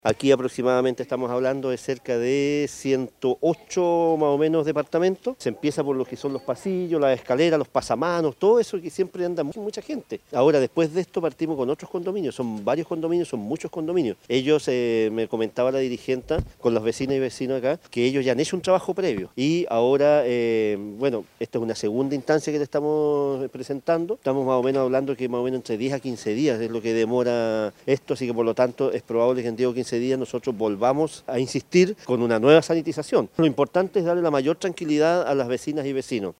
Aquí aproximadamente estamos hablando de cerca de 108 más o menos departamentos. Se empieza por lo que son los pasillos, las escaleras, los pasamanos, todo eso que siempre anda mucha gente. Ahora después de esto partimos con otros condominios, son varios condominios, son muchos condominios. Ellos, me comentaba la dirigenta con los vecinos y vecinos acá, que ellos ya han hecho un trabajo previo. Y ahora, bueno, esta es una segunda instancia que le estamos presentando. Estamos más o menos hablando que más o menos entre 10 a 15 días es lo que demora esto, así que por lo tanto es probable que en 10 o 15 días nosotros volvamos a insistir con una nueva sanitización. Lo importante es darle la mayor tranquilidad a las vecinas y vecinos.